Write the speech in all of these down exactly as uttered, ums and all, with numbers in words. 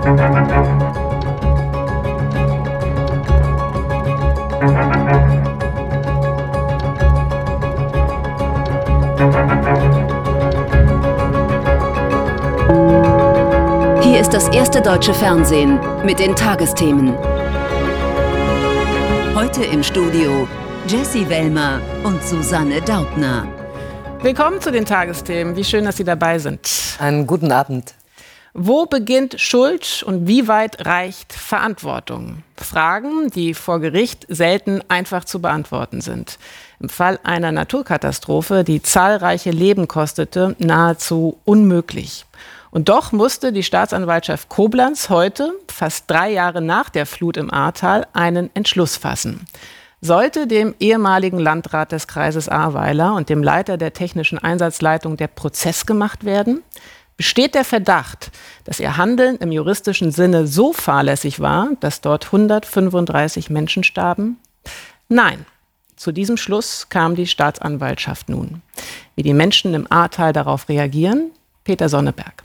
Hier ist das erste deutsche Fernsehen mit den Tagesthemen. Heute im Studio Jessie Wellmer und Susanne Daubner. Willkommen zu den Tagesthemen. Wie schön, dass Sie dabei sind. Einen guten Abend. Wo beginnt Schuld und wie weit reicht Verantwortung? Fragen, die vor Gericht selten einfach zu beantworten sind. Im Fall einer Naturkatastrophe, die zahlreiche Leben kostete, nahezu unmöglich. Und doch musste die Staatsanwaltschaft Koblenz heute, fast drei Jahre nach der Flut im Ahrtal, einen Entschluss fassen. Sollte dem ehemaligen Landrat des Kreises Ahrweiler und dem Leiter der technischen Einsatzleitung der Prozess gemacht werden? Besteht der Verdacht, dass ihr Handeln im juristischen Sinne so fahrlässig war, dass dort hundertfünfunddreißig Menschen starben? Nein. Zu diesem Schluss kam die Staatsanwaltschaft nun. Wie die Menschen im Ahrtal darauf reagieren? Peter Sonneberg.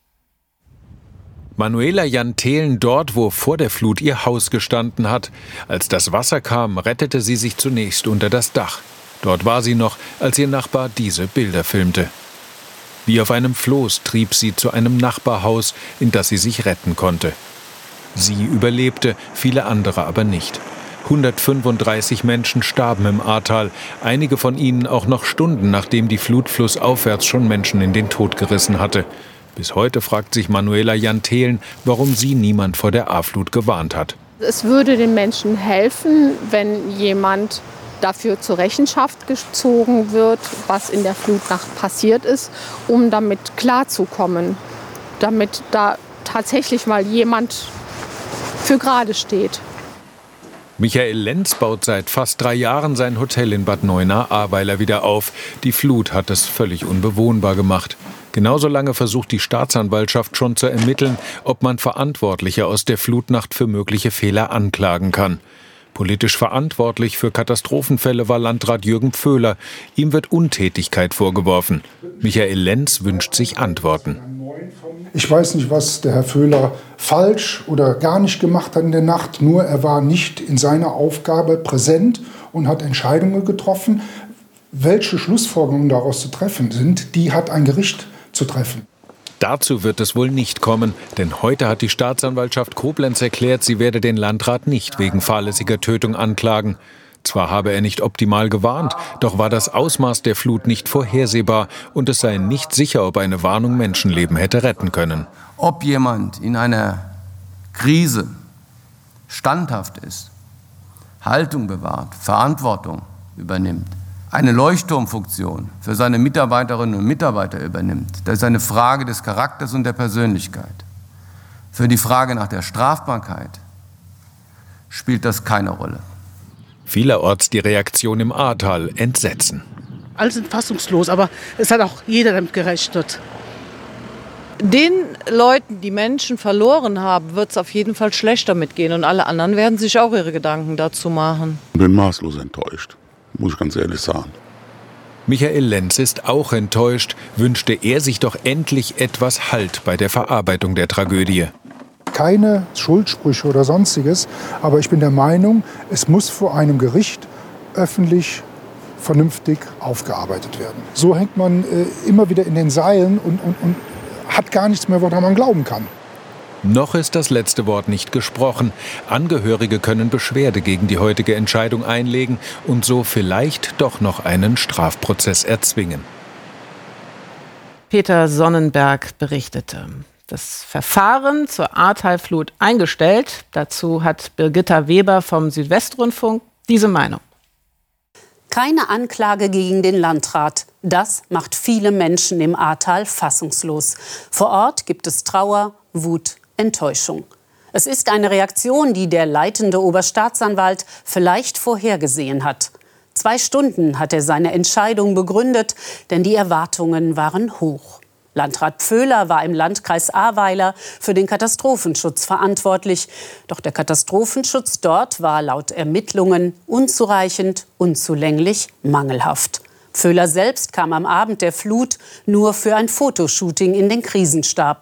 Manuela Janthelen dort, wo vor der Flut ihr Haus gestanden hat. Als das Wasser kam, rettete sie sich zunächst unter das Dach. Dort war sie noch, als ihr Nachbar diese Bilder filmte. Wie auf einem Floß trieb sie zu einem Nachbarhaus, in das sie sich retten konnte. Sie überlebte, viele andere aber nicht. hundertfünfunddreißig Menschen starben im Ahrtal, einige von ihnen auch noch Stunden, nachdem die Flut flussaufwärts schon Menschen in den Tod gerissen hatte. Bis heute fragt sich Manuela Janthelen, warum sie niemand vor der Ahrflut gewarnt hat. Es würde den Menschen helfen, wenn jemand dafür zur Rechenschaft gezogen wird, was in der Flutnacht passiert ist, um damit klarzukommen, damit da tatsächlich mal jemand für gerade steht. Michael Lenz baut seit fast drei Jahren sein Hotel in Bad Neuenahr-Ahrweiler wieder auf. Die Flut hat es völlig unbewohnbar gemacht. Genauso lange versucht die Staatsanwaltschaft schon zu ermitteln, ob man Verantwortliche aus der Flutnacht für mögliche Fehler anklagen kann. Politisch verantwortlich für Katastrophenfälle war Landrat Jürgen Pföhler. Ihm wird Untätigkeit vorgeworfen. Michael Lenz wünscht sich Antworten. Ich weiß nicht, was der Herr Pföhler falsch oder gar nicht gemacht hat in der Nacht. Nur er war nicht in seiner Aufgabe präsent und hat Entscheidungen getroffen. Welche Schlussfolgerungen daraus zu treffen sind, die hat ein Gericht zu treffen. Dazu wird es wohl nicht kommen, denn heute hat die Staatsanwaltschaft Koblenz erklärt, sie werde den Landrat nicht wegen fahrlässiger Tötung anklagen. Zwar habe er nicht optimal gewarnt, doch war das Ausmaß der Flut nicht vorhersehbar und es sei nicht sicher, ob eine Warnung Menschenleben hätte retten können. Ob jemand in einer Krise standhaft ist, Haltung bewahrt, Verantwortung übernimmt, eine Leuchtturmfunktion für seine Mitarbeiterinnen und Mitarbeiter übernimmt, das ist eine Frage des Charakters und der Persönlichkeit. Für die Frage nach der Strafbarkeit spielt das keine Rolle. Vielerorts die Reaktion im Ahrtal: Entsetzen. Alle sind fassungslos, aber es hat auch jeder damit gerechnet. Den Leuten, die Menschen verloren haben, wird es auf jeden Fall schlechter mitgehen. Und alle anderen werden sich auch ihre Gedanken dazu machen. Ich bin maßlos enttäuscht, muss ich ganz ehrlich sagen. Michael Lenz ist auch enttäuscht, wünschte er sich doch endlich etwas Halt bei der Verarbeitung der Tragödie. Keine Schuldsprüche oder Sonstiges, aber ich bin der Meinung, es muss vor einem Gericht öffentlich vernünftig aufgearbeitet werden. So hängt man äh, immer wieder in den Seilen und, und, und hat gar nichts mehr, woran man glauben kann. Noch ist das letzte Wort nicht gesprochen. Angehörige können Beschwerde gegen die heutige Entscheidung einlegen und so vielleicht doch noch einen Strafprozess erzwingen. Peter Sonnenberg berichtete. Das Verfahren zur Ahrtalflut eingestellt. Dazu hat Birgitta Weber vom Südwestrundfunk diese Meinung. Keine Anklage gegen den Landrat. Das macht viele Menschen im Ahrtal fassungslos. Vor Ort gibt es Trauer, Wut, Enttäuschung. Es ist eine Reaktion, die der leitende Oberstaatsanwalt vielleicht vorhergesehen hat. Zwei Stunden hat er seine Entscheidung begründet, denn die Erwartungen waren hoch. Landrat Pföhler war im Landkreis Ahrweiler für den Katastrophenschutz verantwortlich. Doch der Katastrophenschutz dort war laut Ermittlungen unzureichend, unzulänglich, mangelhaft. Pföhler selbst kam am Abend der Flut nur für ein Fotoshooting in den Krisenstab.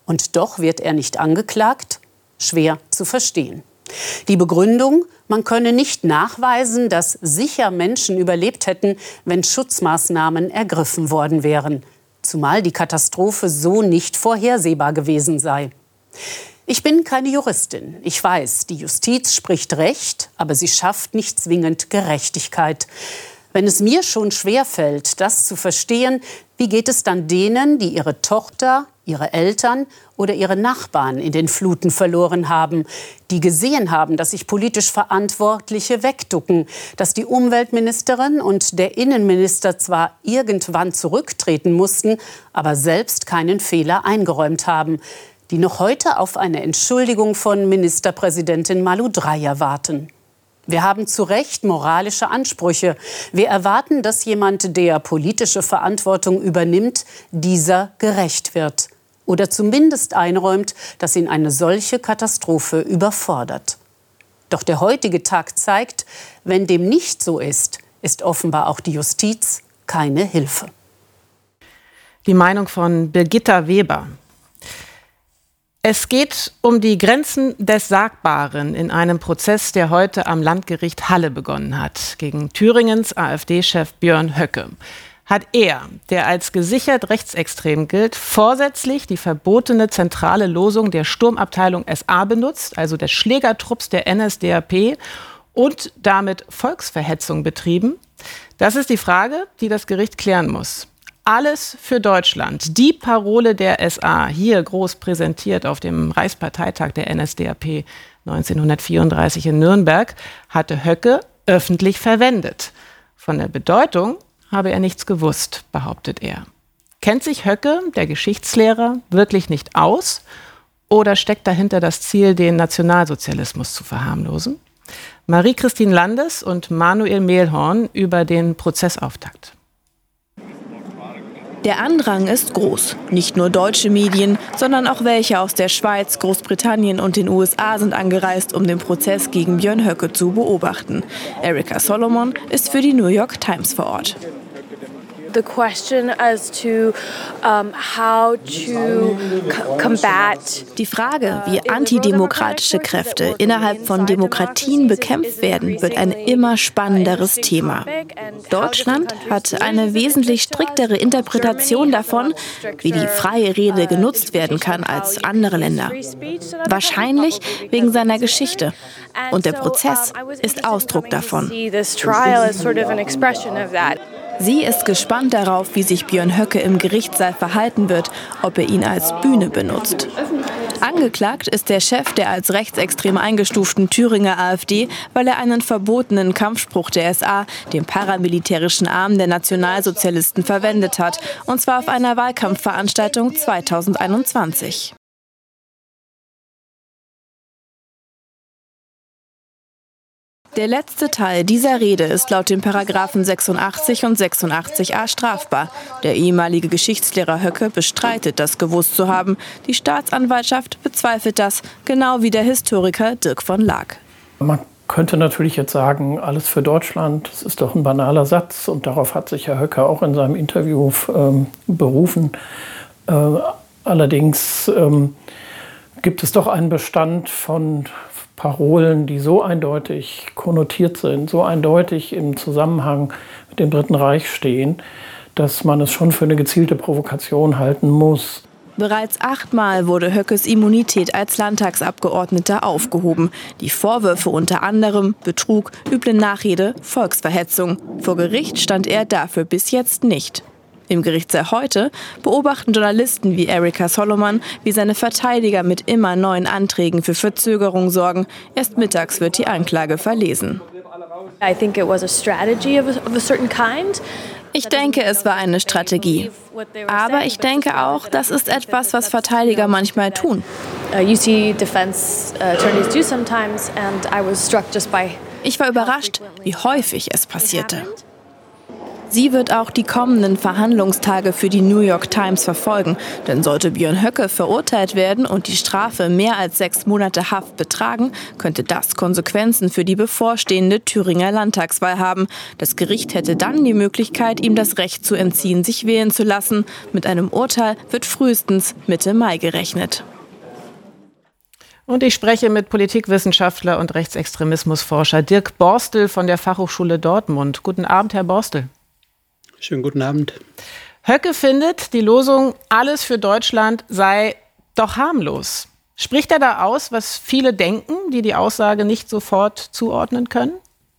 Und doch wird er nicht angeklagt? Schwer zu verstehen. Die Begründung, man könne nicht nachweisen, dass sicher Menschen überlebt hätten, wenn Schutzmaßnahmen ergriffen worden wären. Zumal die Katastrophe so nicht vorhersehbar gewesen sei. Ich bin keine Juristin. Ich weiß, die Justiz spricht Recht, aber sie schafft nicht zwingend Gerechtigkeit. Wenn es mir schon schwerfällt, das zu verstehen, wie geht es dann denen, die ihre Tochter, ihre Eltern oder ihre Nachbarn in den Fluten verloren haben, die gesehen haben, dass sich politisch Verantwortliche wegducken, dass die Umweltministerin und der Innenminister zwar irgendwann zurücktreten mussten, aber selbst keinen Fehler eingeräumt haben, die noch heute auf eine Entschuldigung von Ministerpräsidentin Malu Dreyer warten. Wir haben zu Recht moralische Ansprüche. Wir erwarten, dass jemand, der politische Verantwortung übernimmt, dieser gerecht wird. Oder zumindest einräumt, dass ihn eine solche Katastrophe überfordert. Doch der heutige Tag zeigt, wenn dem nicht so ist, ist offenbar auch die Justiz keine Hilfe. Die Meinung von Birgitta Weber. Es geht um die Grenzen des Sagbaren in einem Prozess, der heute am Landgericht Halle begonnen hat, gegen Thüringens AfD-Chef Björn Höcke. Hat er, der als gesichert rechtsextrem gilt, vorsätzlich die verbotene zentrale Losung der Sturmabteilung S A benutzt, also des Schlägertrupps der N S D A P, und damit Volksverhetzung betrieben? Das ist die Frage, die das Gericht klären muss. Alles für Deutschland. Die Parole der S A, hier groß präsentiert auf dem Reichsparteitag der N S D A P neunzehnhundertvierunddreißig in Nürnberg, hatte Höcke öffentlich verwendet. Von der Bedeutung habe er nichts gewusst, behauptet er. Kennt sich Höcke, der Geschichtslehrer, wirklich nicht aus? Oder steckt dahinter das Ziel, den Nationalsozialismus zu verharmlosen? Marie-Christine Landes und Manuel Mehlhorn über den Prozessauftakt. Der Andrang ist groß. Nicht nur deutsche Medien, sondern auch welche aus der Schweiz, Großbritannien und den U S A sind angereist, um den Prozess gegen Björn Höcke zu beobachten. Erika Solomon ist für die New York Times vor Ort. The question as to um, how to combat. Die Frage, wie antidemokratische Kräfte innerhalb von Demokratien bekämpft werden, wird ein immer spannenderes Thema. Deutschland hat eine wesentlich striktere Interpretation davon, wie die freie Rede genutzt werden kann, als andere Länder. Wahrscheinlich wegen seiner Geschichte. Und der Prozess ist Ausdruck davon. Sie ist gespannt darauf, wie sich Björn Höcke im Gerichtssaal verhalten wird, ob er ihn als Bühne benutzt. Angeklagt ist der Chef der als rechtsextrem eingestuften Thüringer AfD, weil er einen verbotenen Kampfspruch der S A, dem paramilitärischen Arm der Nationalsozialisten, verwendet hat, und zwar auf einer Wahlkampfveranstaltung zweitausendeinundzwanzig. Der letzte Teil dieser Rede ist laut den Paragraphen sechsundachtzig und sechsundachtzig a strafbar. Der ehemalige Geschichtslehrer Höcke bestreitet, das gewusst zu haben. Die Staatsanwaltschaft bezweifelt das, genau wie der Historiker Dirk von Laak. Man könnte natürlich jetzt sagen, alles für Deutschland, das ist doch ein banaler Satz. Und darauf hat sich Herr Höcke auch in seinem Interview ähm, berufen. Äh, allerdings ähm, gibt es doch einen Bestand von Parolen, die so eindeutig konnotiert sind, so eindeutig im Zusammenhang mit dem Dritten Reich stehen, dass man es schon für eine gezielte Provokation halten muss. Bereits achtmal wurde Höckes Immunität als Landtagsabgeordneter aufgehoben. Die Vorwürfe unter anderem Betrug, üble Nachrede, Volksverhetzung. Vor Gericht stand er dafür bis jetzt nicht. Im Gerichtssaal heute beobachten Journalisten wie Erika Solomon, wie seine Verteidiger mit immer neuen Anträgen für Verzögerung sorgen. Erst mittags wird die Anklage verlesen. Ich denke, es war eine Strategie. Aber ich denke auch, das ist etwas, was Verteidiger manchmal tun. Ich war überrascht, wie häufig es passierte. Sie wird auch die kommenden Verhandlungstage für die New York Times verfolgen. Denn sollte Björn Höcke verurteilt werden und die Strafe mehr als sechs Monate Haft betragen, könnte das Konsequenzen für die bevorstehende Thüringer Landtagswahl haben. Das Gericht hätte dann die Möglichkeit, ihm das Recht zu entziehen, sich wählen zu lassen. Mit einem Urteil wird frühestens Mitte Mai gerechnet. Und ich spreche mit Politikwissenschaftler und Rechtsextremismusforscher Dirk Borstel von der Fachhochschule Dortmund. Guten Abend, Herr Borstel. Schönen guten Abend. Höcke findet, die Losung "Alles für Deutschland" sei doch harmlos. Spricht er da aus, was viele denken, die die Aussage nicht sofort zuordnen können?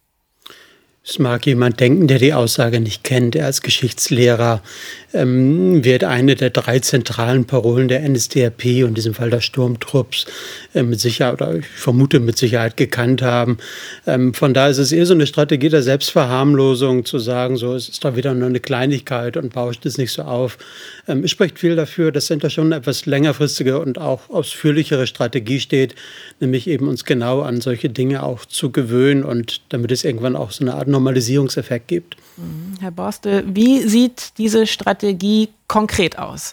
Es mag jemand denken, der die Aussage nicht kennt. Er als Geschichtslehrer ähm, wird eine der drei zentralen Parolen der N S D A P und in diesem Fall der Sturmtrupps äh, mit Sicherheit, oder ich vermute mit Sicherheit gekannt haben. Ähm, von daher ist es eher so eine Strategie der Selbstverharmlosung, zu sagen, so, es ist doch wieder nur eine Kleinigkeit und bauscht es nicht so auf. Ähm, es spricht viel dafür, dass hinter schon eine etwas längerfristige und auch ausführlichere Strategie steht, nämlich eben uns genau an solche Dinge auch zu gewöhnen und damit es irgendwann auch so eine Art Normalisierungseffekt gibt. Herr Borstel, wie sieht diese Strategie konkret aus?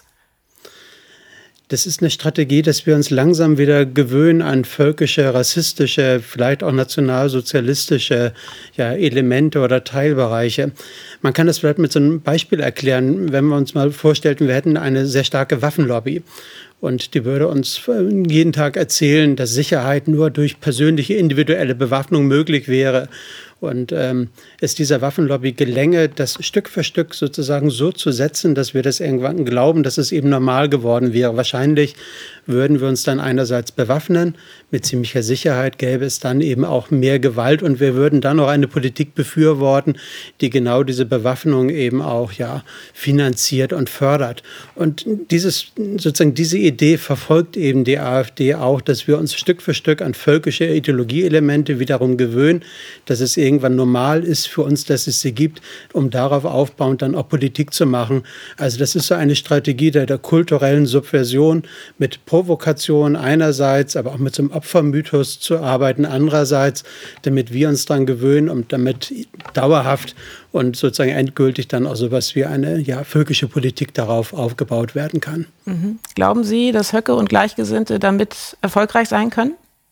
Das ist eine Strategie, dass wir uns langsam wieder gewöhnen an völkische, rassistische, vielleicht auch nationalsozialistische ja, Elemente oder Teilbereiche. Man kann das vielleicht mit so einem Beispiel erklären, wenn wir uns mal vorstellten, wir hätten eine sehr starke Waffenlobby. Und die würde uns jeden Tag erzählen, dass Sicherheit nur durch persönliche, individuelle Bewaffnung möglich wäre. Und ähm, es dieser Waffenlobby gelänge, das Stück für Stück sozusagen so zu setzen, dass wir das irgendwann glauben, dass es eben normal geworden wäre. Wahrscheinlich würden wir uns dann einerseits bewaffnen, mit ziemlicher Sicherheit gäbe es dann eben auch mehr Gewalt und wir würden dann noch eine Politik befürworten, die genau diese Bewaffnung eben auch ja finanziert und fördert. Und dieses, sozusagen diese Idee verfolgt eben die AfD auch, dass wir uns Stück für Stück an völkische Ideologieelemente wiederum gewöhnen, dass es irgendwann normal ist für uns, dass es sie gibt, um darauf aufbauend dann auch Politik zu machen. Also das ist so eine Strategie der, der kulturellen Subversion mit Provokation einerseits, aber auch mit so einem Opfermythos zu arbeiten andererseits, damit wir uns daran gewöhnen und damit dauerhaft und sozusagen endgültig dann auch sowas wie eine ja, völkische Politik darauf aufgebaut werden kann. Mhm. Glauben Sie, dass Höcke und Gleichgesinnte damit erfolgreich sein können?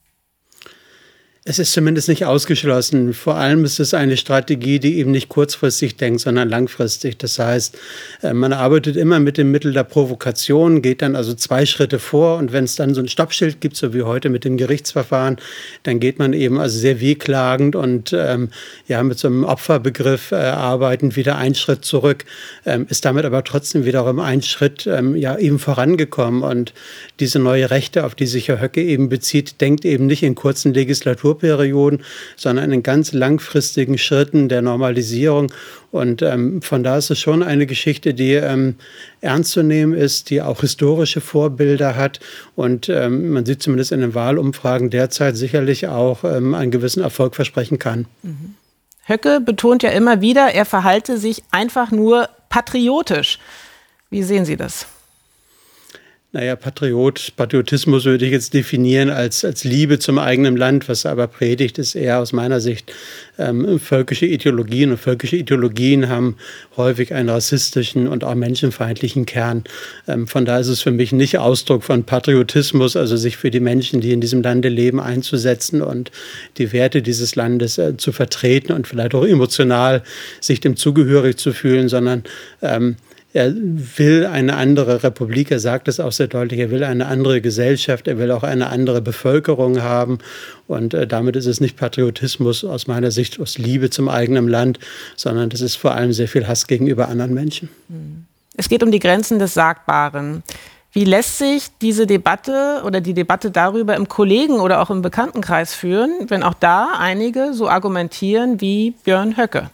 Es ist zumindest nicht ausgeschlossen. Vor allem ist es eine Strategie, die eben nicht kurzfristig denkt, sondern langfristig. Das heißt, man arbeitet immer mit dem Mittel der Provokation, geht dann also zwei Schritte vor und wenn es dann so ein Stoppschild gibt, so wie heute mit dem Gerichtsverfahren, dann geht man eben also sehr wehklagend und ähm, ja mit so einem Opferbegriff äh, arbeitend wieder einen Schritt zurück, ähm, ist damit aber trotzdem wiederum einen Schritt ähm, ja eben vorangekommen. Und diese neue Rechte, auf die sich Herr Höcke eben bezieht, denkt eben nicht in kurzen Legislaturperioden, sondern in ganz langfristigen Schritten der Normalisierung. Und ähm, von da ist es schon eine Geschichte, die ähm, ernst zu nehmen ist, die auch historische Vorbilder hat. Und ähm, man sieht zumindest in den Wahlumfragen derzeit sicherlich auch ähm, einen gewissen Erfolg versprechen kann. Mhm. Höcke betont ja immer wieder, er verhalte sich einfach nur patriotisch. Wie sehen Sie das? Naja, Patriot, Patriotismus würde ich jetzt definieren als, als Liebe zum eigenen Land. Was er aber predigt, ist eher aus meiner Sicht ähm, völkische Ideologien. Und völkische Ideologien haben häufig einen rassistischen und auch menschenfeindlichen Kern. Ähm, von daher ist es für mich nicht Ausdruck von Patriotismus, also sich für die Menschen, die in diesem Lande leben, einzusetzen und die Werte dieses Landes äh, zu vertreten und vielleicht auch emotional sich dem zugehörig zu fühlen, sondern ähm, er will eine andere Republik, er sagt es auch sehr deutlich, er will eine andere Gesellschaft, er will auch eine andere Bevölkerung haben. Und äh, damit ist es nicht Patriotismus aus meiner Sicht, aus Liebe zum eigenen Land, sondern das ist vor allem sehr viel Hass gegenüber anderen Menschen. Es geht um die Grenzen des Sagbaren. Wie lässt sich diese Debatte oder die Debatte darüber im Kollegen- oder auch im Bekanntenkreis führen, wenn auch da einige so argumentieren wie Björn Höcke?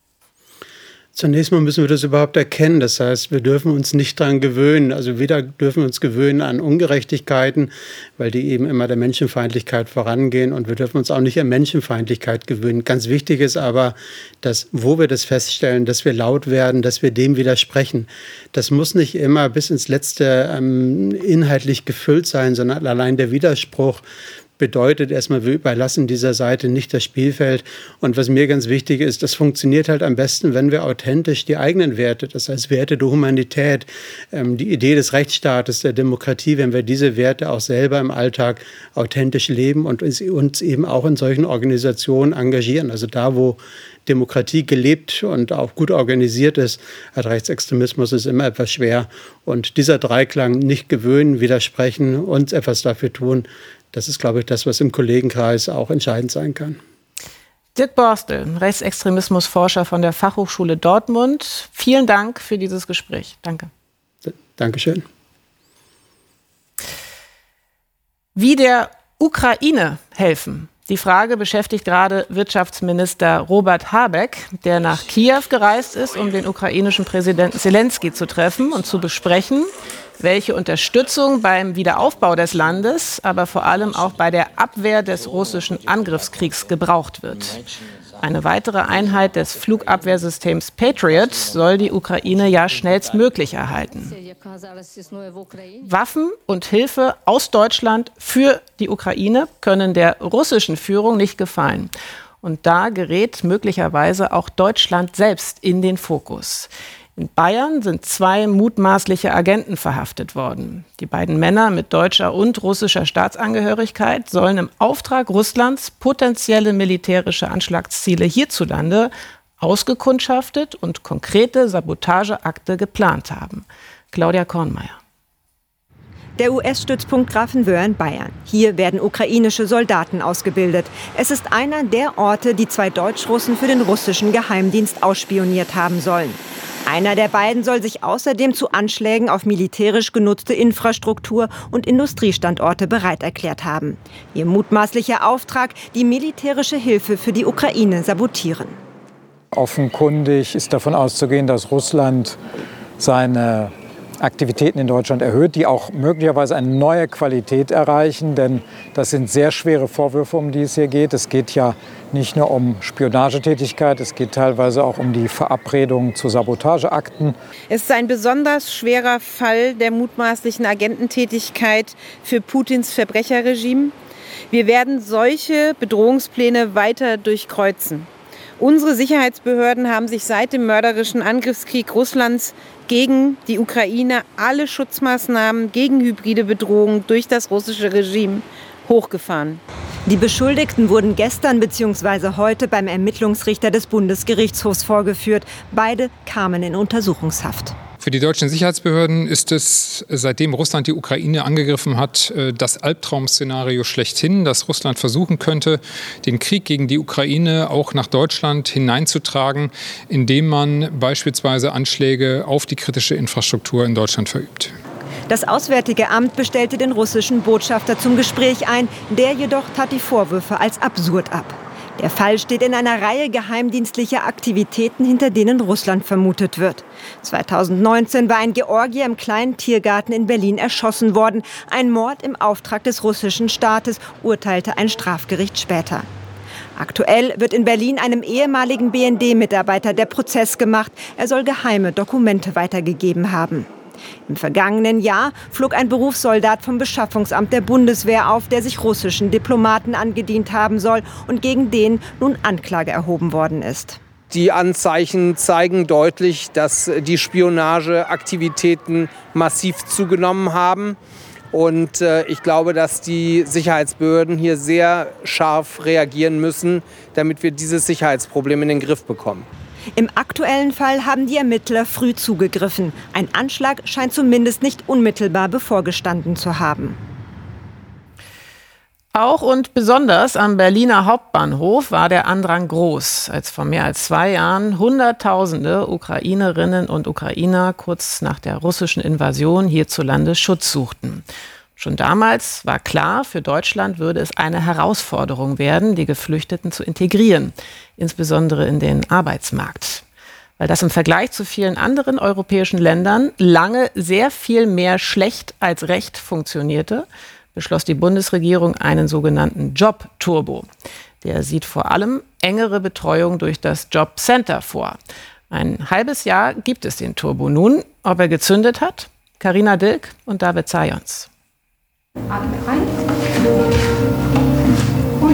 Zunächst mal müssen wir das überhaupt erkennen. Das heißt, wir dürfen uns nicht daran gewöhnen. Also weder dürfen wir uns gewöhnen an Ungerechtigkeiten, weil die eben immer der Menschenfeindlichkeit vorangehen. Und wir dürfen uns auch nicht an Menschenfeindlichkeit gewöhnen. Ganz wichtig ist aber, dass, wo wir das feststellen, dass wir laut werden, dass wir dem widersprechen. Das muss nicht immer bis ins Letzte ähm, inhaltlich gefüllt sein, sondern allein der Widerspruch, bedeutet erstmal, wir überlassen dieser Seite nicht das Spielfeld. Und was mir ganz wichtig ist, das funktioniert halt am besten, wenn wir authentisch die eigenen Werte, das heißt Werte der Humanität, ähm, die Idee des Rechtsstaates, der Demokratie, wenn wir diese Werte auch selber im Alltag authentisch leben und uns, uns eben auch in solchen Organisationen engagieren. Also da, wo Demokratie gelebt und auch gut organisiert ist, hat Rechtsextremismus ist immer etwas schwer. Und dieser Dreiklang, nicht gewöhnen, widersprechen, uns etwas dafür tun, das ist, glaube ich, das, was im Kollegenkreis auch entscheidend sein kann. Dirk Borstel, Rechtsextremismusforscher von der Fachhochschule Dortmund. Vielen Dank für dieses Gespräch. Danke. Dankeschön. Wie der Ukraine helfen? Die Frage beschäftigt gerade Wirtschaftsminister Robert Habeck, der nach Kiew gereist ist, um den ukrainischen Präsidenten Selenskyj zu treffen und zu besprechen, welche Unterstützung beim Wiederaufbau des Landes, aber vor allem auch bei der Abwehr des russischen Angriffskriegs gebraucht wird. Eine weitere Einheit des Flugabwehrsystems Patriot soll die Ukraine ja schnellstmöglich erhalten. Waffen und Hilfe aus Deutschland für die Ukraine können der russischen Führung nicht gefallen. Und da gerät möglicherweise auch Deutschland selbst in den Fokus. In Bayern sind zwei mutmaßliche Agenten verhaftet worden. Die beiden Männer mit deutscher und russischer Staatsangehörigkeit sollen im Auftrag Russlands potenzielle militärische Anschlagsziele hierzulande ausgekundschaftet und konkrete Sabotageakte geplant haben. Claudia Kornmeier. Der U S-Stützpunkt Grafenwöhr in Bayern. Hier werden ukrainische Soldaten ausgebildet. Es ist einer der Orte, die zwei Deutsch-Russen für den russischen Geheimdienst ausspioniert haben sollen. Einer der beiden soll sich außerdem zu Anschlägen auf militärisch genutzte Infrastruktur und Industriestandorte bereit erklärt haben. Ihr mutmaßlicher Auftrag, die militärische Hilfe für die Ukraine sabotieren. Offenkundig ist davon auszugehen, dass Russland seine Aktivitäten in Deutschland erhöht, die auch möglicherweise eine neue Qualität erreichen. Denn das sind sehr schwere Vorwürfe, um die es hier geht. Es geht ja nicht nur um Spionagetätigkeit, es geht teilweise auch um die Verabredung zu Sabotageakten. Es ist ein besonders schwerer Fall der mutmaßlichen Agententätigkeit für Putins Verbrecherregime. Wir werden solche Bedrohungspläne weiter durchkreuzen. Unsere Sicherheitsbehörden haben sich seit dem mörderischen Angriffskrieg Russlands gegen die Ukraine alle Schutzmaßnahmen gegen hybride Bedrohungen durch das russische Regime hochgefahren. Die Beschuldigten wurden gestern bzw. heute beim Ermittlungsrichter des Bundesgerichtshofs vorgeführt. Beide kamen in Untersuchungshaft. Für die deutschen Sicherheitsbehörden ist es, seitdem Russland die Ukraine angegriffen hat, das Albtraum-Szenario schlechthin, dass Russland versuchen könnte, den Krieg gegen die Ukraine auch nach Deutschland hineinzutragen, indem man beispielsweise Anschläge auf die kritische Infrastruktur in Deutschland verübt. Das Auswärtige Amt bestellte den russischen Botschafter zum Gespräch ein. Der jedoch tat die Vorwürfe als absurd ab. Der Fall steht in einer Reihe geheimdienstlicher Aktivitäten, hinter denen Russland vermutet wird. zweitausendneunzehn war ein Georgier im kleinen Tiergarten in Berlin erschossen worden. Ein Mord im Auftrag des russischen Staates, urteilte ein Strafgericht später. Aktuell wird in Berlin einem ehemaligen B N D-Mitarbeiter der Prozess gemacht. Er soll geheime Dokumente weitergegeben haben. Im vergangenen Jahr flog ein Berufssoldat vom Beschaffungsamt der Bundeswehr auf, der sich russischen Diplomaten angedient haben soll und gegen den nun Anklage erhoben worden ist. Die Anzeichen zeigen deutlich, dass die Spionageaktivitäten massiv zugenommen haben. Und äh, ich glaube, dass die Sicherheitsbehörden hier sehr scharf reagieren müssen, damit wir dieses Sicherheitsproblem in den Griff bekommen. Im aktuellen Fall haben die Ermittler früh zugegriffen. Ein Anschlag scheint zumindest nicht unmittelbar bevorgestanden zu haben. Auch und besonders am Berliner Hauptbahnhof war der Andrang groß, als vor mehr als zwei Jahren Hunderttausende Ukrainerinnen und Ukrainer kurz nach der russischen Invasion hierzulande Schutz suchten. Schon damals war klar, für Deutschland würde es eine Herausforderung werden, die Geflüchteten zu integrieren, insbesondere in den Arbeitsmarkt. Weil das im Vergleich zu vielen anderen europäischen Ländern lange sehr viel mehr schlecht als recht funktionierte, beschloss die Bundesregierung einen sogenannten Job-Turbo. Der sieht vor allem engere Betreuung durch das Jobcenter vor. Ein halbes Jahr gibt es den Turbo nun. Ob er gezündet hat? Carina Dilk und David Zajons. Atme ein.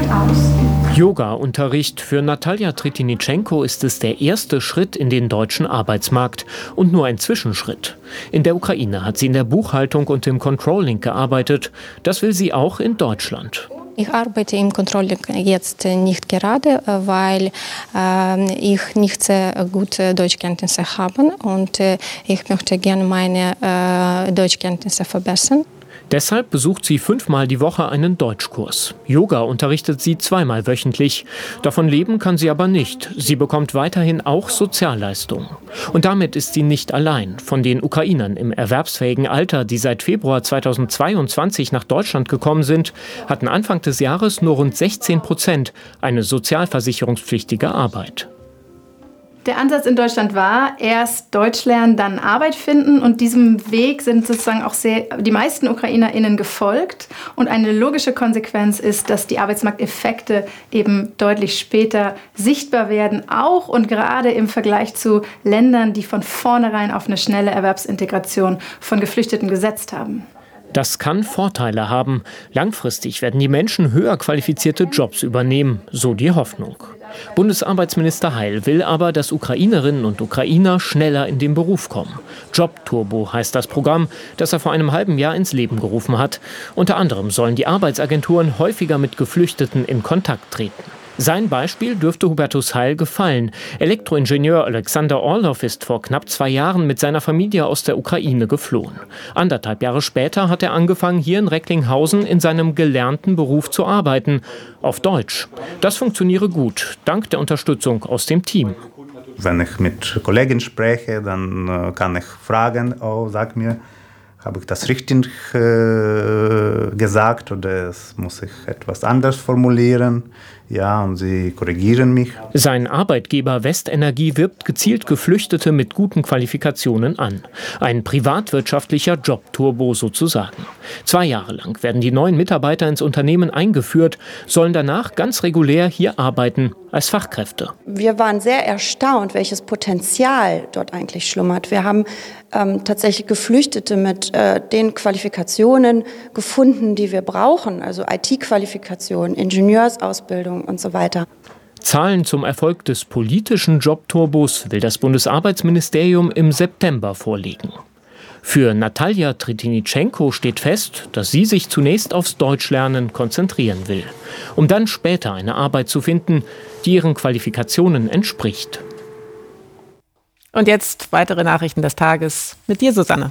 aus. Yoga-Unterricht für Natalja Tretiničenko ist es der erste Schritt in den deutschen Arbeitsmarkt und nur ein Zwischenschritt. In der Ukraine hat sie in der Buchhaltung und im Controlling gearbeitet. Das will sie auch in Deutschland. Ich arbeite im Controlling jetzt nicht gerade, weil äh, ich nicht sehr gute Deutschkenntnisse habe und äh, ich möchte gerne meine äh, Deutschkenntnisse verbessern. Deshalb besucht sie fünfmal die Woche einen Deutschkurs. Yoga unterrichtet sie zweimal wöchentlich. Davon leben kann sie aber nicht. Sie bekommt weiterhin auch Sozialleistungen. Und damit ist sie nicht allein. Von den Ukrainern im erwerbsfähigen Alter, die seit Februar zweitausendzweiundzwanzig nach Deutschland gekommen sind, hatten Anfang des Jahres nur rund sechzehn Prozent eine sozialversicherungspflichtige Arbeit. Der Ansatz in Deutschland war, erst Deutsch lernen, dann Arbeit finden. Und diesem Weg sind sozusagen auch sehr, die meisten UkrainerInnen gefolgt. Und eine logische Konsequenz ist, dass die Arbeitsmarkteffekte eben deutlich später sichtbar werden. Auch und gerade im Vergleich zu Ländern, die von vornherein auf eine schnelle Erwerbsintegration von Geflüchteten gesetzt haben. Das kann Vorteile haben. Langfristig werden die Menschen höher qualifizierte Jobs übernehmen, so die Hoffnung. Bundesarbeitsminister Heil will aber, dass Ukrainerinnen und Ukrainer schneller in den Beruf kommen. Jobturbo heißt das Programm, das er vor einem halben Jahr ins Leben gerufen hat. Unter anderem sollen die Arbeitsagenturen häufiger mit Geflüchteten in Kontakt treten. Sein Beispiel dürfte Hubertus Heil gefallen. Elektroingenieur Alexander Orlov ist vor knapp zwei Jahren mit seiner Familie aus der Ukraine geflohen. Anderthalb Jahre später hat er angefangen, hier in Recklinghausen in seinem gelernten Beruf zu arbeiten. Auf Deutsch. Das funktioniere gut, dank der Unterstützung aus dem Team. Wenn ich mit Kollegen spreche, dann kann ich fragen, oh, sag mir, habe ich das richtig äh, gesagt oder muss ich etwas anders formulieren? Ja, und sie korrigieren mich. Sein Arbeitgeber Westenergie wirbt gezielt Geflüchtete mit guten Qualifikationen an. Ein privatwirtschaftlicher Jobturbo sozusagen. Zwei Jahre lang werden die neuen Mitarbeiter ins Unternehmen eingeführt, sollen danach ganz regulär hier arbeiten als Fachkräfte. Wir waren sehr erstaunt, welches Potenzial dort eigentlich schlummert. Wir haben ähm, tatsächlich Geflüchtete mit äh, den Qualifikationen gefunden, die wir brauchen, also I T-Qualifikation, Ingenieursausbildung und so weiter. Zahlen zum Erfolg des politischen Jobturbos will das Bundesarbeitsministerium im September vorlegen. Für Natalja Tretiničenko steht fest, dass sie sich zunächst aufs Deutschlernen konzentrieren will, um dann später eine Arbeit zu finden, die ihren Qualifikationen entspricht. Und jetzt weitere Nachrichten des Tages mit dir, Susanne.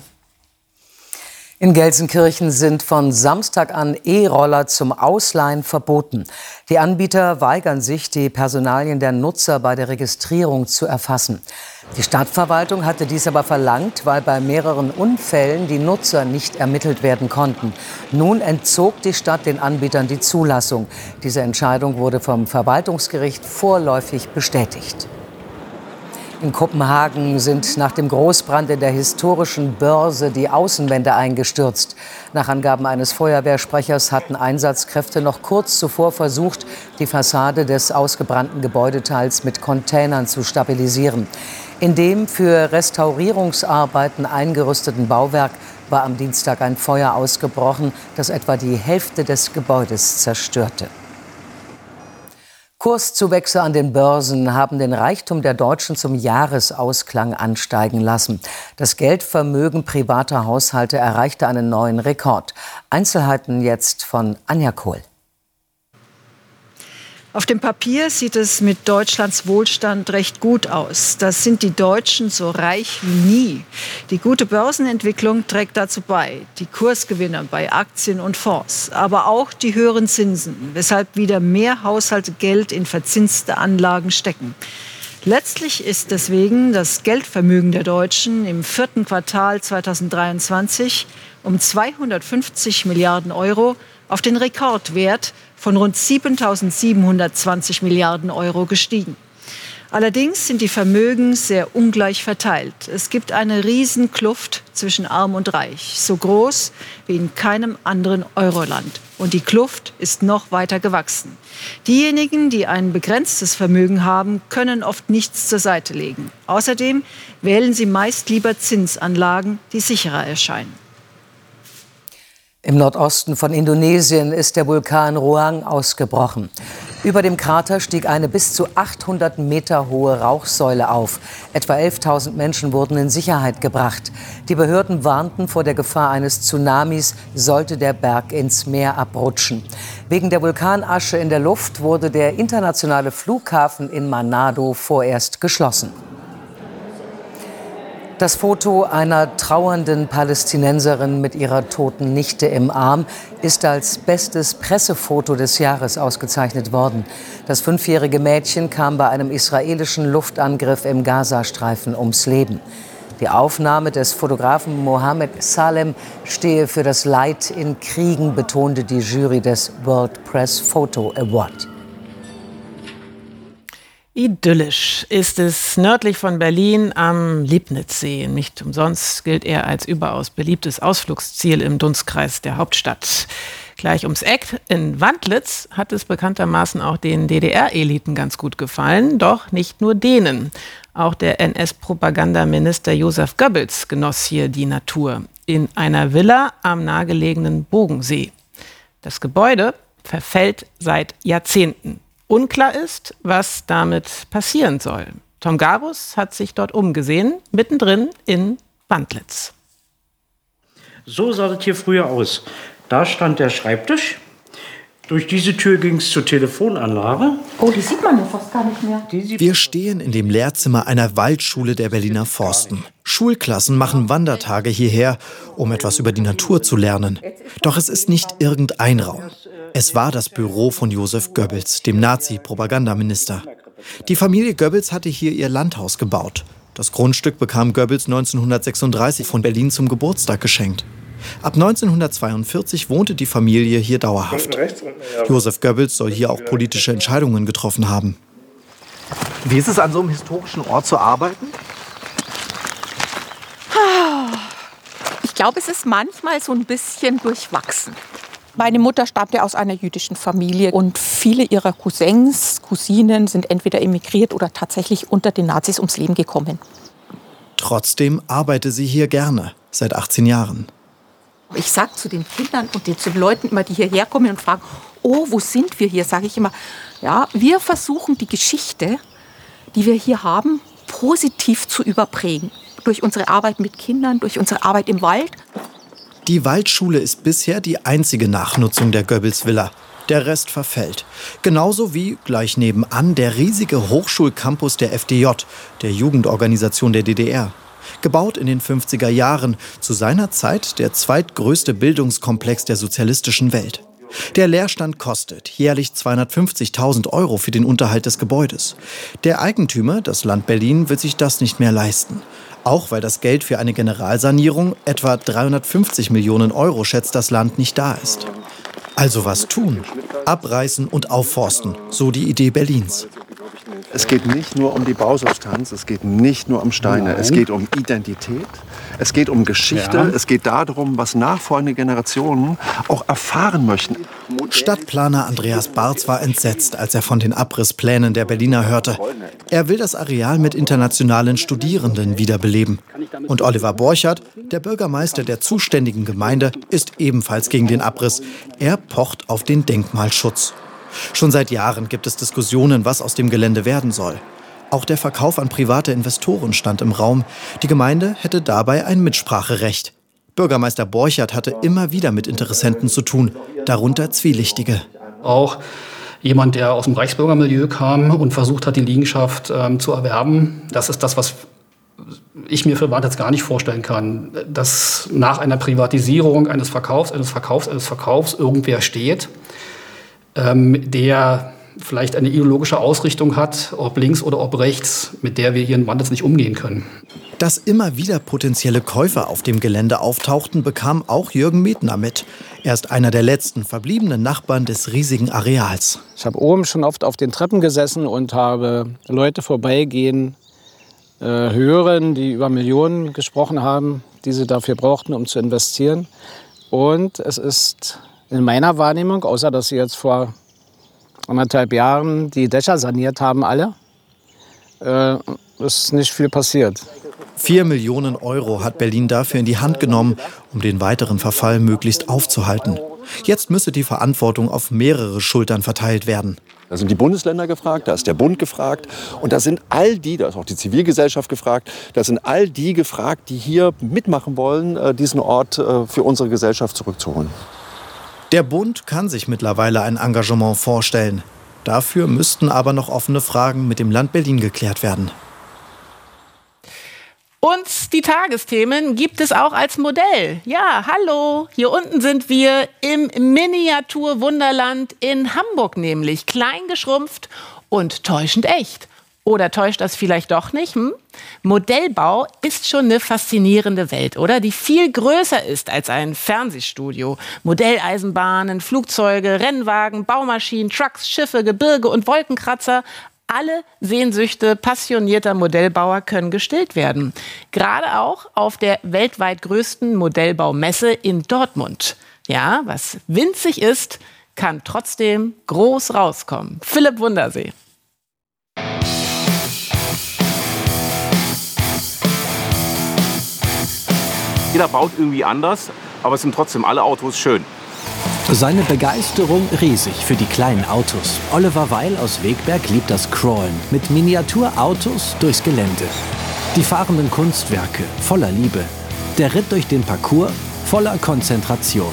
In Gelsenkirchen sind von Samstag an E-Roller zum Ausleihen verboten. Die Anbieter weigern sich, die Personalien der Nutzer bei der Registrierung zu erfassen. Die Stadtverwaltung hatte dies aber verlangt, weil bei mehreren Unfällen die Nutzer nicht ermittelt werden konnten. Nun entzog die Stadt den Anbietern die Zulassung. Diese Entscheidung wurde vom Verwaltungsgericht vorläufig bestätigt. In Kopenhagen sind nach dem Großbrand in der historischen Börse die Außenwände eingestürzt. Nach Angaben eines Feuerwehrsprechers hatten Einsatzkräfte noch kurz zuvor versucht, die Fassade des ausgebrannten Gebäudeteils mit Containern zu stabilisieren. In dem für Restaurierungsarbeiten eingerüsteten Bauwerk war am Dienstag ein Feuer ausgebrochen, das etwa die Hälfte des Gebäudes zerstörte. Kurszuwächse an den Börsen haben den Reichtum der Deutschen zum Jahresausklang ansteigen lassen. Das Geldvermögen privater Haushalte erreichte einen neuen Rekord. Einzelheiten jetzt von Anja Kohl. Auf dem Papier sieht es mit Deutschlands Wohlstand recht gut aus. Das sind die Deutschen so reich wie nie. Die gute Börsenentwicklung trägt dazu bei. Die Kursgewinne bei Aktien und Fonds, aber auch die höheren Zinsen, weshalb wieder mehr Haushalte Geld in verzinste Anlagen stecken. Letztlich ist deswegen das Geldvermögen der Deutschen im vierten Quartal zweitausenddreiundzwanzig um zweihundertfünfzig Milliarden Euro auf den Rekordwert von rund siebentausendsiebenhundertzwanzig Milliarden Euro gestiegen. Allerdings sind die Vermögen sehr ungleich verteilt. Es gibt eine Riesenkluft zwischen Arm und Reich, so groß wie in keinem anderen Euroland. Und die Kluft ist noch weiter gewachsen. Diejenigen, die ein begrenztes Vermögen haben, können oft nichts zur Seite legen. Außerdem wählen sie meist lieber Zinsanlagen, die sicherer erscheinen. Im Nordosten von Indonesien ist der Vulkan Ruang ausgebrochen. Über dem Krater stieg eine bis zu achthundert Meter hohe Rauchsäule auf. Etwa elftausend Menschen wurden in Sicherheit gebracht. Die Behörden warnten vor der Gefahr eines Tsunamis, sollte der Berg ins Meer abrutschen. Wegen der Vulkanasche in der Luft wurde der internationale Flughafen in Manado vorerst geschlossen. Das Foto einer trauernden Palästinenserin mit ihrer toten Nichte im Arm ist als bestes Pressefoto des Jahres ausgezeichnet worden. Das fünfjährige Mädchen kam bei einem israelischen Luftangriff im Gazastreifen ums Leben. Die Aufnahme des Fotografen Mohammed Salem stehe für das Leid in Kriegen, betonte die Jury des World Press Photo Award. Idyllisch ist es nördlich von Berlin am Lieblitzsee. Nicht umsonst gilt er als überaus beliebtes Ausflugsziel im Dunstkreis der Hauptstadt. Gleich ums Eck in Wandlitz hat es bekanntermaßen auch den D D R-Eliten ganz gut gefallen. Doch nicht nur denen. Auch der N S-Propagandaminister Josef Goebbels genoss hier die Natur. In einer Villa am nahegelegenen Bogensee. Das Gebäude verfällt seit Jahrzehnten. Unklar ist, was damit passieren soll. Tom Garbus hat sich dort umgesehen, mittendrin in Wandlitz. So sah es hier früher aus. Da stand der Schreibtisch. Durch diese Tür ging es zur Telefonanlage. Oh, die sieht man ja fast gar nicht mehr. Wir stehen in dem Lehrzimmer einer Waldschule der Berliner Forsten. Schulklassen machen Wandertage hierher, um etwas über die Natur zu lernen. Doch es ist nicht irgendein Raum. Es war das Büro von Josef Goebbels, dem Nazi-Propagandaminister. Die Familie Goebbels hatte hier ihr Landhaus gebaut. Das Grundstück bekam Goebbels neunzehnhundertsechsunddreißig von Berlin zum Geburtstag geschenkt. Ab neunzehnhundertzweiundvierzig wohnte die Familie hier dauerhaft. Josef Goebbels soll hier auch politische Entscheidungen getroffen haben. Wie ist es, an so einem historischen Ort zu arbeiten? Ich glaube, es ist manchmal so ein bisschen durchwachsen. Meine Mutter stammte aus einer jüdischen Familie und viele ihrer Cousins, Cousinen sind entweder emigriert oder tatsächlich unter den Nazis ums Leben gekommen. Trotzdem arbeite sie hier gerne, seit achtzehn Jahren. Ich sage zu den Kindern und zu den Leuten immer, die hierher kommen und fragen, oh, wo sind wir hier, sage ich immer, ja, wir versuchen die Geschichte, die wir hier haben, positiv zu überprägen. Durch unsere Arbeit mit Kindern, durch unsere Arbeit im Wald. Die Waldschule ist bisher die einzige Nachnutzung der Goebbels-Villa. Der Rest verfällt. Genauso wie gleich nebenan der riesige Hochschulcampus der F D J, der Jugendorganisation der D D R. Gebaut in den fünfziger Jahren, zu seiner Zeit der zweitgrößte Bildungskomplex der sozialistischen Welt. Der Leerstand kostet jährlich zweihundertfünfzigtausend Euro für den Unterhalt des Gebäudes. Der Eigentümer, das Land Berlin, will sich das nicht mehr leisten. Auch weil das Geld für eine Generalsanierung, etwa dreihundertfünfzig Millionen Euro, schätzt das Land, nicht da ist. Also was tun? Abreißen und aufforsten, so die Idee Berlins. Es geht nicht nur um die Bausubstanz, es geht nicht nur um Steine, Nein. Es geht um Identität, es geht um Geschichte, ja. Es geht darum, was nachfolgende Generationen auch erfahren möchten. Stadtplaner Andreas Barz war entsetzt, als er von den Abrissplänen der Berliner hörte. Er will das Areal mit internationalen Studierenden wiederbeleben. Und Oliver Borchert, der Bürgermeister der zuständigen Gemeinde, ist ebenfalls gegen den Abriss. Er pocht auf den Denkmalschutz. Schon seit Jahren gibt es Diskussionen, was aus dem Gelände werden soll. Auch der Verkauf an private Investoren stand im Raum. Die Gemeinde hätte dabei ein Mitspracherecht. Bürgermeister Borchert hatte immer wieder mit Interessenten zu tun, darunter Zwielichtige. Auch jemand, der aus dem Reichsbürgermilieu kam und versucht hat, die Liegenschaft ähm, zu erwerben. Das ist das, was ich mir für Wand jetzt gar nicht vorstellen kann. Dass nach einer Privatisierung eines Verkaufs, eines Verkaufs, eines Verkaufs irgendwer steht, ähm, der vielleicht eine ideologische Ausrichtung hat, ob links oder ob rechts, mit der wir hier in Wandlitz nicht umgehen können. Dass immer wieder potenzielle Käufer auf dem Gelände auftauchten, bekam auch Jürgen Metner mit. Er ist einer der letzten verbliebenen Nachbarn des riesigen Areals. Ich habe oben schon oft auf den Treppen gesessen und habe Leute vorbeigehen äh, hören, die über Millionen gesprochen haben, die sie dafür brauchten, um zu investieren. Und es ist in meiner Wahrnehmung, außer dass sie jetzt vor anderthalb Jahren die Dächer saniert haben, alle, äh, ist nicht viel passiert. Vier Millionen Euro hat Berlin dafür in die Hand genommen, um den weiteren Verfall möglichst aufzuhalten. Jetzt müsse die Verantwortung auf mehrere Schultern verteilt werden. Da sind die Bundesländer gefragt, da ist der Bund gefragt und da sind all die, da ist auch die Zivilgesellschaft gefragt, da sind all die gefragt, die hier mitmachen wollen, diesen Ort für unsere Gesellschaft zurückzuholen. Der Bund kann sich mittlerweile ein Engagement vorstellen. Dafür müssten aber noch offene Fragen mit dem Land Berlin geklärt werden. Und die Tagesthemen gibt es auch als Modell. Ja, hallo, hier unten sind wir im Miniatur-Wunderland in Hamburg nämlich. Klein geschrumpft und täuschend echt. Oder täuscht das vielleicht doch nicht? Hm? Modellbau ist schon eine faszinierende Welt, oder? Die viel größer ist als ein Fernsehstudio. Modelleisenbahnen, Flugzeuge, Rennwagen, Baumaschinen, Trucks, Schiffe, Gebirge und Wolkenkratzer. Alle Sehnsüchte passionierter Modellbauer können gestillt werden. Gerade auch auf der weltweit größten Modellbaumesse in Dortmund. Ja, was winzig ist, kann trotzdem groß rauskommen. Philipp Wundersee. Jeder baut irgendwie anders, aber es sind trotzdem alle Autos schön. Seine Begeisterung riesig für die kleinen Autos. Oliver Weil aus Wegberg liebt das Crawlen mit Miniaturautos durchs Gelände. Die fahrenden Kunstwerke voller Liebe. Der Ritt durch den Parcours voller Konzentration.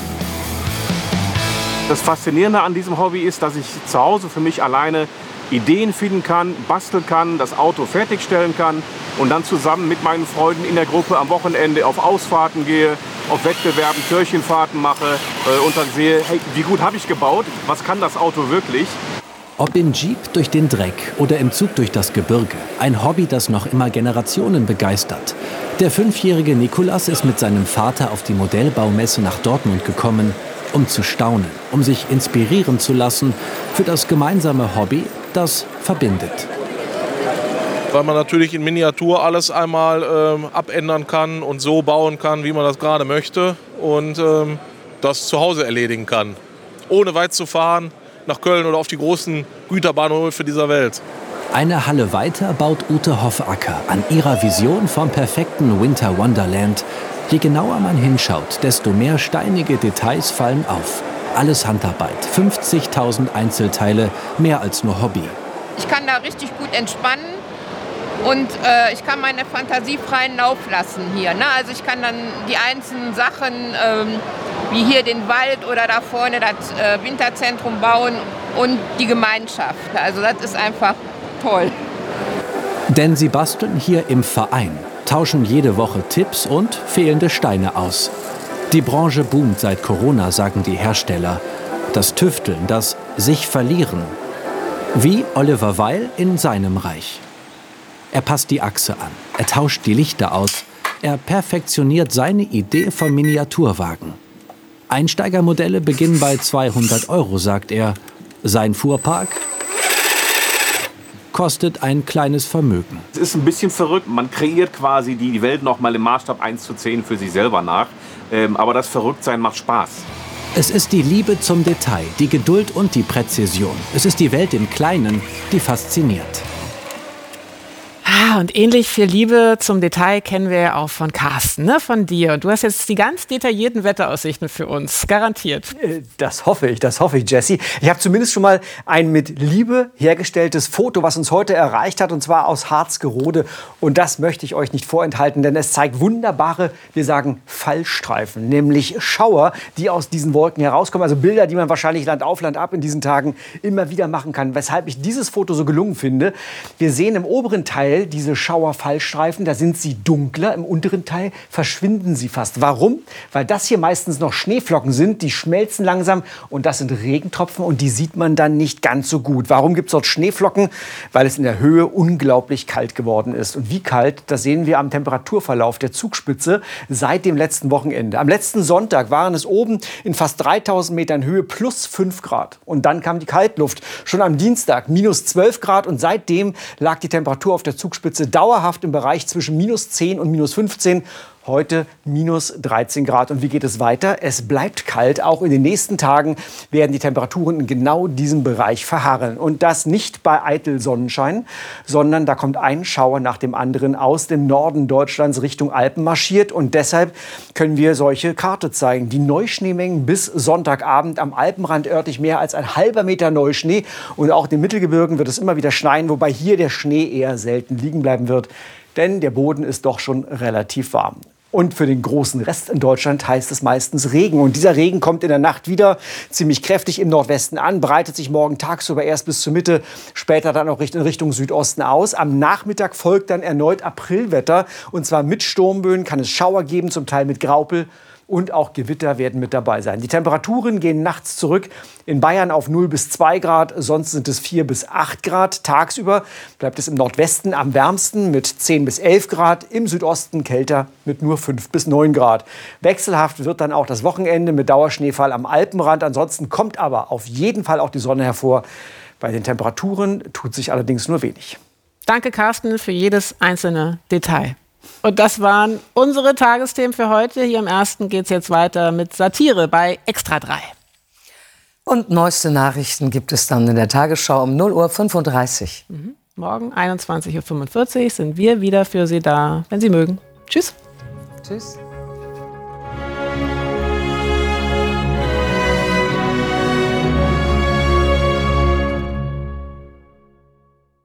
Das Faszinierende an diesem Hobby ist, dass ich zu Hause für mich alleine Ideen finden kann, basteln kann, das Auto fertigstellen kann und dann zusammen mit meinen Freunden in der Gruppe am Wochenende auf Ausfahrten gehe, auf Wettbewerben, Kirchenfahrten mache äh, und dann sehe, hey, wie gut habe ich gebaut, was kann das Auto wirklich? Ob im Jeep durch den Dreck oder im Zug durch das Gebirge, ein Hobby, das noch immer Generationen begeistert. Der fünfjährige Nikolas ist mit seinem Vater auf die Modellbaumesse nach Dortmund gekommen, um zu staunen, um sich inspirieren zu lassen für das gemeinsame Hobby, das verbindet. Weil man natürlich in Miniatur alles einmal ähm, abändern kann und so bauen kann, wie man das gerade möchte und ähm, das zu Hause erledigen kann, ohne weit zu fahren nach Köln oder auf die großen Güterbahnhöfe dieser Welt. Eine Halle weiter baut Ute Hoffacker an ihrer Vision vom perfekten Winter Wonderland. Je genauer man hinschaut, desto mehr steinige Details fallen auf. Alles Handarbeit, fünfzigtausend Einzelteile, mehr als nur Hobby. Ich kann da richtig gut entspannen und äh, ich kann meine Fantasie freien Lauf lassen hier. Ne? Also ich kann dann die einzelnen Sachen, ähm, wie hier den Wald oder da vorne das äh, Winterzentrum bauen und die Gemeinschaft. Also das ist einfach toll. Denn sie basteln hier im Verein, tauschen jede Woche Tipps und fehlende Steine aus. Die Branche boomt seit Corona, sagen die Hersteller. Das Tüfteln, das sich verlieren. Wie Oliver Weil in seinem Reich. Er passt die Achse an, er tauscht die Lichter aus, er perfektioniert seine Idee vom Miniaturwagen. Einsteigermodelle beginnen bei zweihundert Euro, sagt er. Sein Fuhrpark kostet ein kleines Vermögen. Es ist ein bisschen verrückt, man kreiert quasi die Welt noch mal im Maßstab eins zu zehn für sich selber nach. Ähm, aber das Verrücktsein macht Spaß. Es ist die Liebe zum Detail, die Geduld und die Präzision. Es ist die Welt im Kleinen, die fasziniert. Ah, und ähnlich viel Liebe zum Detail kennen wir ja auch von Carsten, ne? Von dir. Und du hast jetzt die ganz detaillierten Wetteraussichten für uns, garantiert. Das hoffe ich, das hoffe ich, Jessie. Ich habe zumindest schon mal ein mit Liebe hergestelltes Foto, was uns heute erreicht hat, und zwar aus Harzgerode. Und das möchte ich euch nicht vorenthalten, denn es zeigt wunderbare, wir sagen Fallstreifen, nämlich Schauer, die aus diesen Wolken herauskommen. Also Bilder, die man wahrscheinlich Land auf, Land ab in diesen Tagen immer wieder machen kann. Weshalb ich dieses Foto so gelungen finde. Wir sehen im oberen Teil diese Schauerfallstreifen, da sind sie dunkler, im unteren Teil verschwinden sie fast. Warum? Weil das hier meistens noch Schneeflocken sind, die schmelzen langsam und das sind Regentropfen und die sieht man dann nicht ganz so gut. Warum gibt es dort Schneeflocken? Weil es in der Höhe unglaublich kalt geworden ist. Und wie kalt, das sehen wir am Temperaturverlauf der Zugspitze seit dem letzten Wochenende. Am letzten Sonntag waren es oben in fast dreitausend Metern Höhe plus fünf Grad. Und dann kam die Kaltluft. Schon am Dienstag minus zwölf Grad und seitdem lag die Temperatur auf der Zugspitze dauerhaft im Bereich zwischen minus zehn und minus fünfzehn. Heute minus dreizehn Grad. Und wie geht es weiter? Es bleibt kalt. Auch in den nächsten Tagen werden die Temperaturen in genau diesem Bereich verharren. Und das nicht bei eitel Sonnenschein, sondern da kommt ein Schauer nach dem anderen aus dem Norden Deutschlands Richtung Alpen marschiert. Und deshalb können wir solche Karte zeigen. Die Neuschneemengen bis Sonntagabend am Alpenrand örtlich mehr als ein halber Meter Neuschnee. Und auch in den Mittelgebirgen wird es immer wieder schneien, wobei hier der Schnee eher selten liegen bleiben wird. Denn der Boden ist doch schon relativ warm. Und für den großen Rest in Deutschland heißt es meistens Regen. Und dieser Regen kommt in der Nacht wieder ziemlich kräftig im Nordwesten an, breitet sich morgen tagsüber erst bis zur Mitte, später dann auch in Richtung Südosten aus. Am Nachmittag folgt dann erneut Aprilwetter. Und zwar mit Sturmböen, kann es Schauer geben, zum Teil mit Graupel. Und auch Gewitter werden mit dabei sein. Die Temperaturen gehen nachts zurück. In Bayern auf null bis zwei Grad, sonst sind es vier bis acht Grad. Tagsüber bleibt es im Nordwesten am wärmsten mit zehn bis elf Grad. Im Südosten kälter mit nur fünf bis neun Grad. Wechselhaft wird dann auch das Wochenende mit Dauerschneefall am Alpenrand. Ansonsten kommt aber auf jeden Fall auch die Sonne hervor. Bei den Temperaturen tut sich allerdings nur wenig. Danke, Carsten, für jedes einzelne Detail. Und das waren unsere Tagesthemen für heute. Hier im Ersten geht es jetzt weiter mit Satire bei Extra drei. Und neueste Nachrichten gibt es dann in der Tagesschau um null Uhr fünfunddreißig. Mhm. Morgen einundzwanzig Uhr fünfundvierzig sind wir wieder für Sie da, wenn Sie mögen. Tschüss. Tschüss.